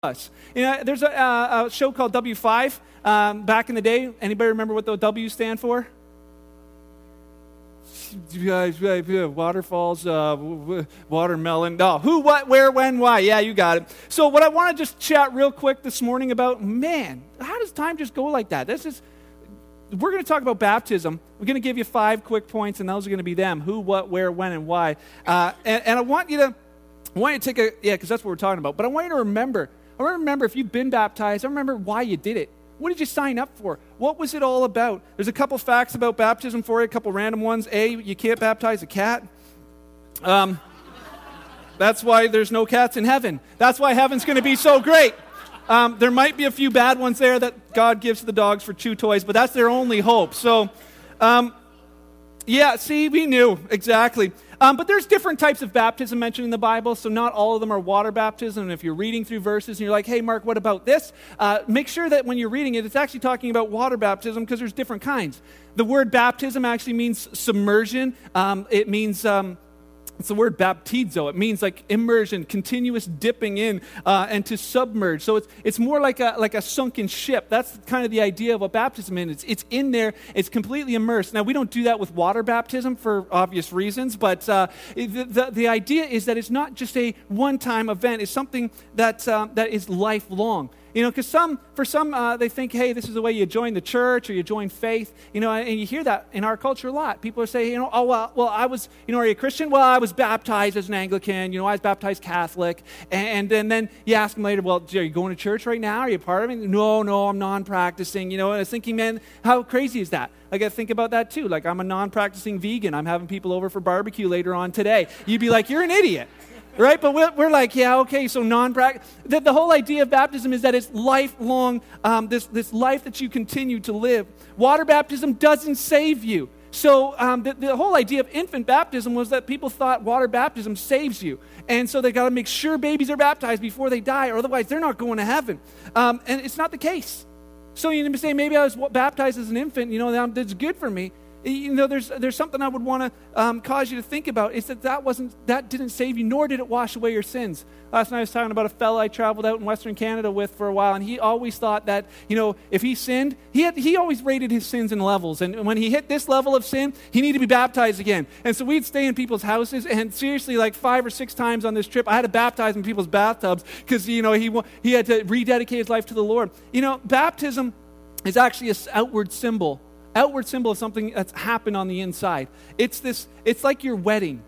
us. There's a show called W5 back in the day. Anybody remember what the W stand for? Waterfalls, watermelon. No, who, what, where, when, why. Yeah, you got it. So what I want to just chat real quick this morning about, man, how does time just go like that? We're going to talk about baptism. We're going to give you 5 quick points, and those are going to be them. Who, what, where, when, and why. And I want you to take because that's what we're talking about. But I want you to remember. I remember if you've been baptized, I remember why you did it. What did you sign up for? What was it all about? There's a couple facts about baptism for you, a couple random ones. A, you can't baptize a cat. That's why there's no cats in heaven. That's why heaven's going to be so great. There might be a few bad ones there that God gives to the dogs for chew toys, but that's their only hope. So, we knew. Exactly. But there's different types of baptism mentioned in the Bible, so not all of them are water baptism. And if you're reading through verses and you're like, hey, Mark, what about this? Make sure that when you're reading it, it's actually talking about water baptism because there's different kinds. The word baptism actually means submersion. It means... It's the word baptizo. It means like immersion, continuous dipping in, and to submerge. So it's more like a sunken ship. That's kind of the idea of what baptism is. It's in there. It's completely immersed. Now, we don't do that with water baptism for obvious reasons, but the idea is that it's not just a one-time event. It's something that is lifelong. Because for some, they think, hey, this is the way you join the church or you join faith, and you hear that in our culture a lot. People say, I was, are you a Christian? Well, I was baptized as an Anglican, I was baptized Catholic, and then you ask them later, well, are you going to church right now? Are you part of it? No, I'm non-practicing, and I was thinking, man, how crazy is that? Like, I think about that too. Like, I'm a non-practicing vegan. I'm having people over for barbecue later on today. You'd be like, you're an idiot. Right? But we're like, yeah, okay, so non-practice. The whole idea of baptism is that it's lifelong, this life that you continue to live. Water baptism doesn't save you. So the whole idea of infant baptism was that people thought water baptism saves you. And so they got to make sure babies are baptized before they die, or otherwise they're not going to heaven. And it's not the case. So you say, maybe I was baptized as an infant, that's good for me. There's something I would want to cause you to think about. It's that didn't save you, nor did it wash away your sins. Last night I was talking about a fella I traveled out in Western Canada with for a while, and he always thought that, if he sinned, he always rated his sins in levels. And when he hit this level of sin, he needed to be baptized again. And so we'd stay in people's houses, and seriously, like 5 or 6 times on this trip, I had to baptize in people's bathtubs because, he had to rededicate his life to the Lord. Baptism is actually an outward symbol of something that's happened on the inside. It's like your wedding.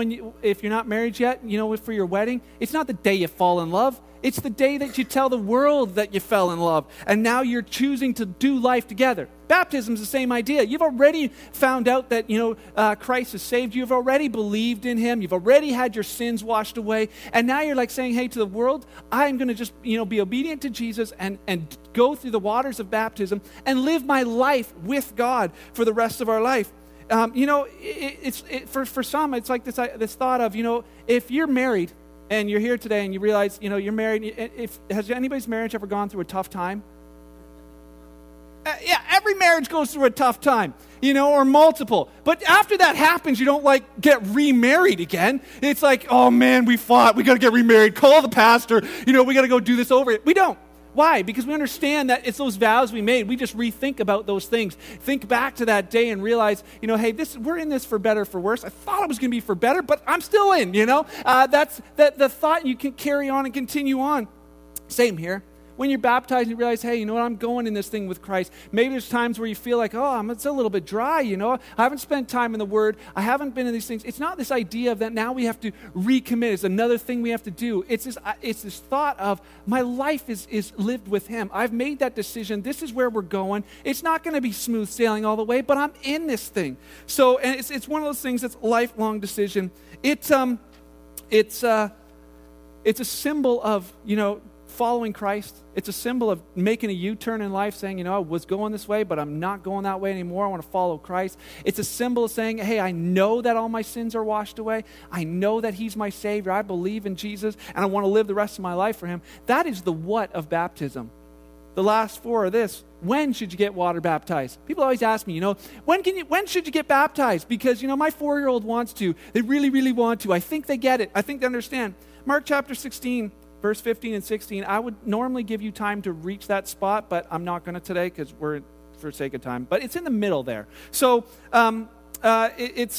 If you're not married yet, for your wedding, it's not the day you fall in love. It's the day that you tell the world that you fell in love. And now you're choosing to do life together. Baptism's the same idea. You've already found out that, Christ has saved you. You've already believed in him. You've already had your sins washed away. And now you're like saying, hey, to the world, I'm going to just, be obedient to Jesus and go through the waters of baptism and live my life with God for the rest of our life. For some, it's like this thought of, if you're married and you're here today and you realize, you're married, has anybody's marriage ever gone through a tough time? Every marriage goes through a tough time, or multiple. But after that happens, you don't get remarried again. It's like, oh man, we fought. We got to get remarried. Call the pastor. We got to go do this over. We don't. Why? Because we understand that it's those vows we made. We just rethink about those things. Think back to that day and realize, hey, we're in this for better, for worse. I thought it was going to be for better, but I'm still in, That's the thought you can carry on and continue on. Same here. When you're baptized, you realize, hey, I'm going in this thing with Christ. Maybe there's times where you feel like, it's a little bit dry, I haven't spent time in the Word. I haven't been in these things. It's not this idea of that now we have to recommit. It's another thing we have to do. It's this thought of my life is lived with Him. I've made that decision. This is where we're going. It's not going to be smooth sailing all the way, but I'm in this thing. So, and it's one of those things that's a lifelong decision. It's a symbol of, following Christ. It's a symbol of making a U-turn in life, saying, I was going this way, but I'm not going that way anymore. I want to follow Christ. It's a symbol of saying, hey, I know that all my sins are washed away. I know that He's my Savior. I believe in Jesus, and I want to live the rest of my life for Him. That is the what of baptism. The last 4 are this. When should you get water baptized? People always ask me, when should you get baptized? Because, my 4-year-old wants to. They really, really want to. I think they get it. I think they understand. Mark chapter 16, verse 15 and 16. I would normally give you time to reach that spot, but I'm not going to today because we're for sake of time. But it's in the middle there. So it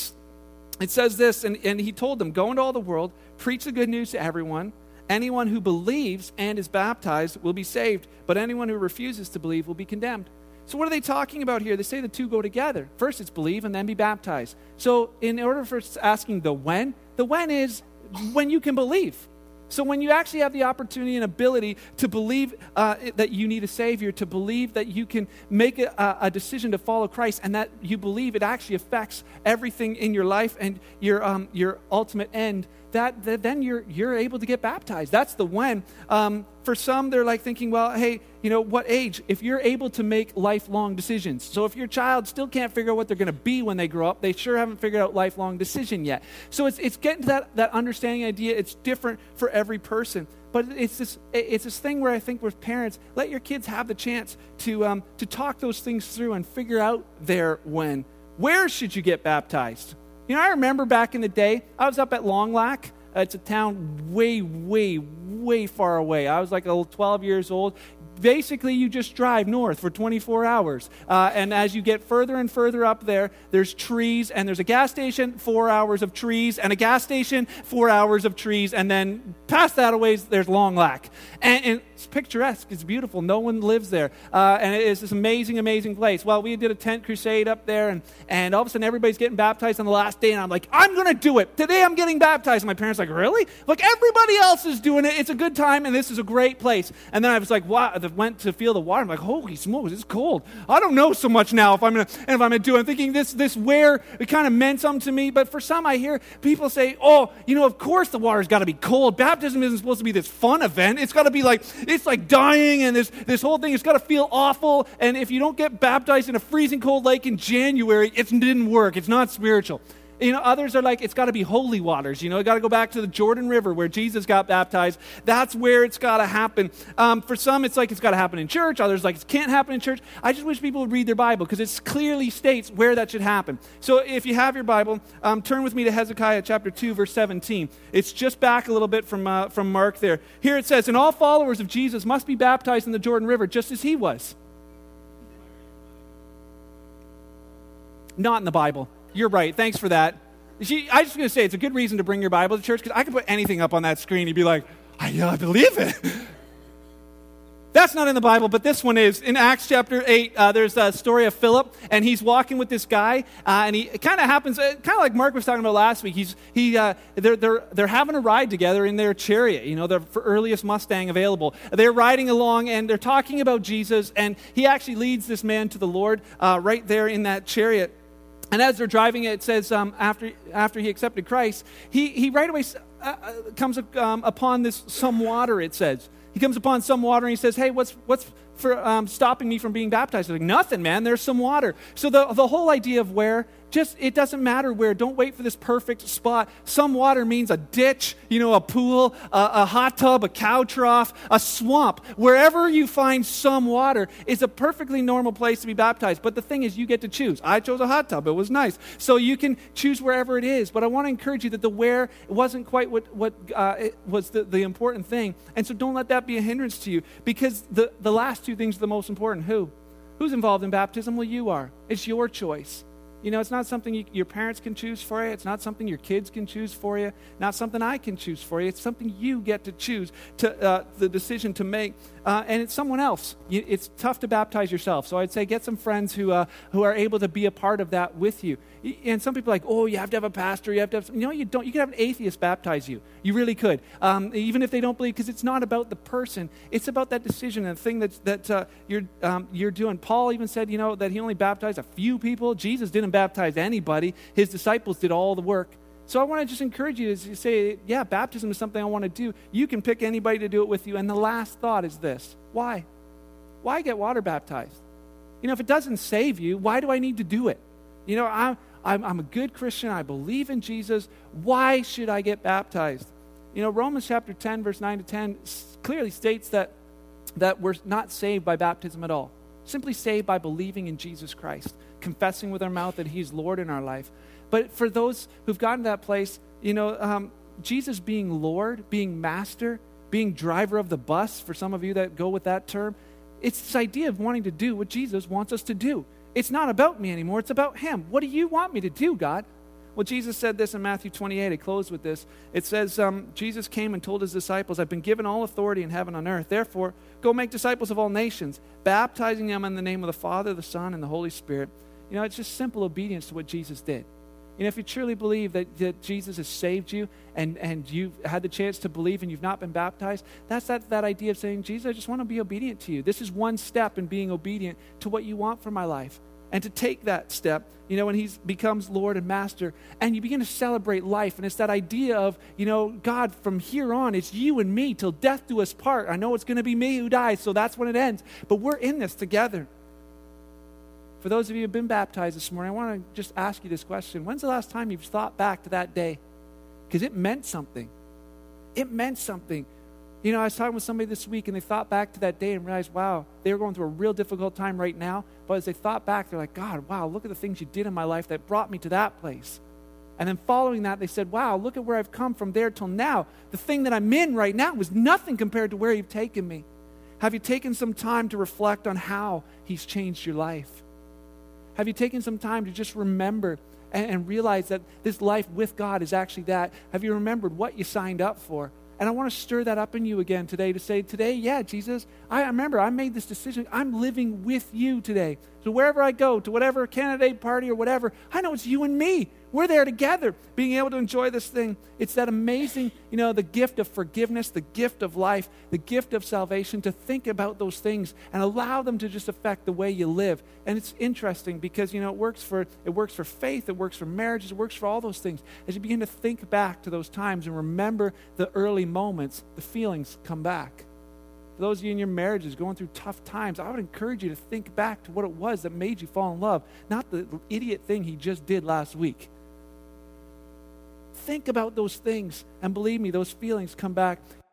says this, and he told them, go into all the world, preach the good news to everyone. Anyone who believes and is baptized will be saved, but anyone who refuses to believe will be condemned. So what are they talking about here? They say the two go together. First it's believe and then be baptized. So in order for asking the when is when you can believe. So when you actually have the opportunity and ability to believe that you need a Savior, to believe that you can make a decision to follow Christ, and that you believe it actually affects everything in your life and your ultimate end, then you're able to get baptized. That's the when. For some, they're like thinking, well, hey, what age? If you're able to make lifelong decisions. So if your child still can't figure out what they're going to be when they grow up, they sure haven't figured out lifelong decision yet. So it's getting to that understanding idea. It's different for every person. But it's this thing where I think with parents, let your kids have the chance to talk those things through and figure out their when. Where should you get baptized? I remember back in the day, I was up at Long Lac. It's a town way, way, way far away. I was like 12 years old. Basically, you just drive north for 24 hours. And as you get further and further up there, there's trees, and there's a gas station, 4 hours of trees, and a gas station, 4 hours of trees, and then past that a ways, there's Long Lac. And it's picturesque. It's beautiful. No one lives there. And it is this amazing, amazing place. Well, we did a tent crusade up there, and all of a sudden, everybody's getting baptized on the last day, and I'm like, I'm going to do it. Today, I'm getting baptized. And my parents are like, really? Like, everybody else is doing it. It's a good time, and this is a great place. And then I was like, wow. Went to feel the water. I'm like, holy smokes, it's cold. I don't know so much now if I'm gonna do it. I'm thinking this where it kind of meant something to me. But for some, I hear people say, oh, of course the water's got to be cold. Baptism isn't supposed to be this fun event. It's got to be like, it's like dying, and this whole thing, it's got to feel awful. And if you don't get baptized in a freezing cold lake in January, it didn't work. It's not spiritual. Others are like, it's got to be holy waters. You got to go back to the Jordan River where Jesus got baptized. That's where it's got to happen. For some, it's like it's got to happen in church. Others like it can't happen in church. I just wish people would read their Bible because it clearly states where that should happen. So if you have your Bible, turn with me to Hezekiah chapter 2, verse 17. It's just back a little bit from Mark there. Here it says, and all followers of Jesus must be baptized in the Jordan River just as he was. Not in the Bible. You're right. Thanks for that. I was just going to say, it's a good reason to bring your Bible to church because I can put anything up on that screen and you'd be like, I believe it. That's not in the Bible, but this one is. In Acts chapter 8, there's a story of Philip, and he's walking with this guy, and it kind of happens, kind of like Mark was talking about last week. They're having a ride together in their chariot, their earliest Mustang available. They're riding along, and they're talking about Jesus, and he actually leads this man to the Lord right there in that chariot. And as they're driving it says after he accepted Christ, he right away comes upon some water, it says. He comes upon some water and he says, hey, what's for stopping me from being baptized? Like, nothing, man, there's some water. So the whole idea of where, it doesn't matter where. Don't wait for this perfect spot. Some water means a ditch, a pool, a hot tub, a cow trough, a swamp. Wherever you find some water is a perfectly normal place to be baptized. But the thing is, you get to choose. I chose a hot tub. It was nice. So you can choose wherever it is. But I want to encourage you that the where wasn't quite what it was the important thing. And so don't let that be a hindrance to you, because the last two things are the most important. Who's involved in baptism? Well, you are. It's your choice. It's not something your parents can choose for you. It's not something your kids can choose for you. Not something I can choose for you. It's something you get to choose, the decision to make. And it's someone else. It's tough to baptize yourself. So I'd say get some friends who are able to be a part of that with you. And some people are like, oh, you have to have a pastor. You have to have some. You don't. You could have an atheist baptize you. You really could. Even if they don't believe, because it's not about the person. It's about that decision and the thing that you're doing. Paul even said, that he only baptized a few people. Jesus didn't baptize anybody. His disciples did all the work. So I want to just encourage you to say, yeah, baptism is something I want to do. You can pick anybody to do it with you. And the last thought is this. Why? Why get water baptized? If it doesn't save you, why do I need to do it? I'm a good Christian. I believe in Jesus. Why should I get baptized? Romans chapter 10, verse 9 to 10 clearly states that we're not saved by baptism at all. Simply saved by believing in Jesus Christ, confessing with our mouth that he's Lord in our life. But for those who've gotten to that place, Jesus being Lord, being Master, being driver of the bus, for some of you that go with that term. It's this idea of wanting to do what Jesus wants us to do. It's not about me anymore. It's about him. What do you want me to do, God? Well, Jesus said this in Matthew 28. I close with this. It says, Jesus came and told his disciples, I've been given all authority in heaven and earth. Therefore, go make disciples of all nations, baptizing them in the name of the Father, the Son, and the Holy Spirit. You know, it's just simple obedience to what Jesus did. You know, if you truly believe that Jesus has saved you and you've had the chance to believe and you've not been baptized, that's that idea of saying, Jesus, I just want to be obedient to you. This is one step in being obedient to what you want for my life. And to take that step, you know, when he becomes Lord and Master, and you begin to celebrate life. And it's that idea of, you know, God, from here on, it's you and me till death do us part. I know it's going to be me who dies, so that's when it ends. But we're in this together. For those of you who have been baptized this morning, I want to just ask you this question. When's the last time you've thought back to that day? Because it meant something. It meant something. You know, I was talking with somebody this week, and they thought back to that day and realized, wow, they were going through a real difficult time right now. But as they thought back, they're like, God, wow, look at the things you did in my life that brought me to that place. And then following that, they said, wow, look at where I've come from there till now. The thing that I'm in right now was nothing compared to where you've taken me. Have you taken some time to reflect on how he's changed your life? Have you taken some time to just remember and realize that this life with God is actually that? Have you remembered what you signed up for? And I want to stir that up in you again today to say, today, yeah, Jesus, I remember I made this decision. I'm living with you today. So wherever I go, to whatever candidate party or whatever, I know it's you and me. We're there together, being able to enjoy this thing. It's that amazing, you know, the gift of forgiveness, the gift of life, the gift of salvation, to think about those things and allow them to just affect the way you live. And it's interesting because, you know, it works for faith, it works for marriages, it works for all those things. As you begin to think back to those times and remember the early moments, the feelings come back. For those of you in your marriages going through tough times, I would encourage you to think back to what it was that made you fall in love, not the idiot thing he just did last week. Think about those things, and believe me, those feelings come back.